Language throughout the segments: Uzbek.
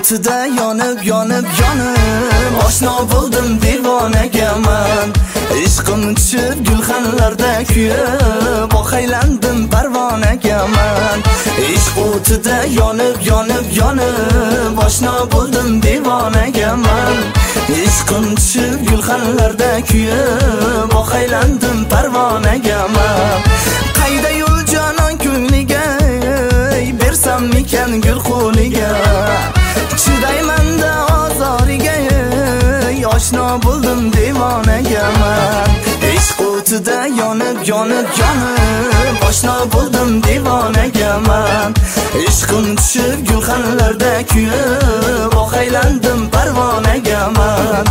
o'tida yonib oshno bo'ldim devonaga man. Ishqim tushib gulxanlarda kuyib oqaylandim parvonaga man. Ishq o'tida yonib oshno bo'ldim devonaga man. Ishqim tushib gulxanlarda kuyib oqaylandim parvonaga man. Qayda yo'l jonon ko'ngliga bersam mikan gul qo'liga, chidayman-da ozoriga oshno bo'ldim devonaga man. Ishq o'tida yonib oshno bo'ldim devonaga man. Ishqim tushib gulxanlarda kuyib oqaylandim parvonaga man.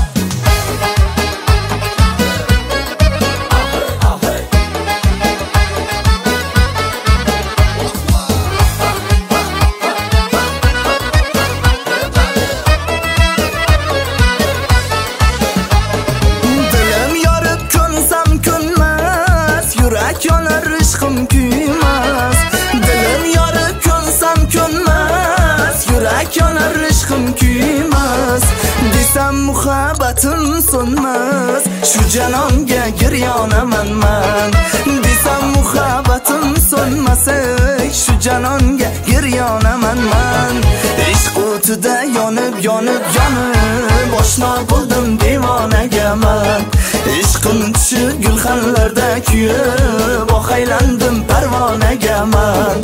Yonar ishqim kuymas, dilim yorib ko'nsam ko'nmas, yurak yonar ishqim kuymas, desam muhabbatim so'nmas, shu janonga giryonaman man. Desam muhabbatim so'nmas, shu janonga giryonaman man. Ishq o'tida yonib oshno bo'ldim devonaga man. Ishqim tushib gulxanlarda kuyib oqaylandim parvonaga man.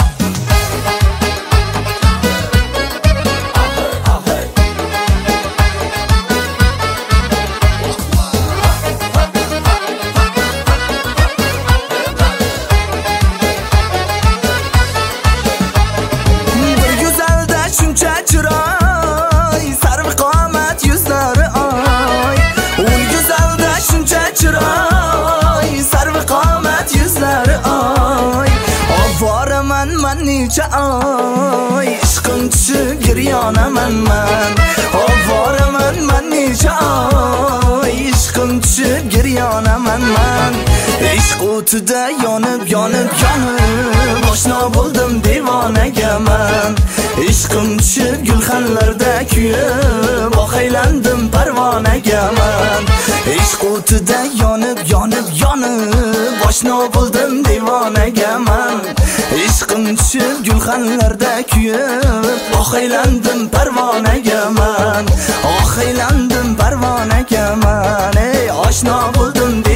Bir go'zalda shuncha chiroy, sarvi qomat yuzlari oy. Ul go'zalda shuncha chiroy, sarvi qomat yuzlari oy. Ovoraman man necha oy, ishqim tushib giryonaman man. Ovoraman man necha oy, ishqim tushib giryonaman man. Ishq o'tida yonib oshno bo'ldim devonaga man. Ishqim tushib gulxanlarda kuyib oqaylandim parvonaga man. Ishq o'tida yonib oshno bo'ldim devonaga man. Ishqim tushib gulxanlarda kuyib oqaylandim parvonaga man. Oqaylandim parvonaga man. Oshno bo'ldim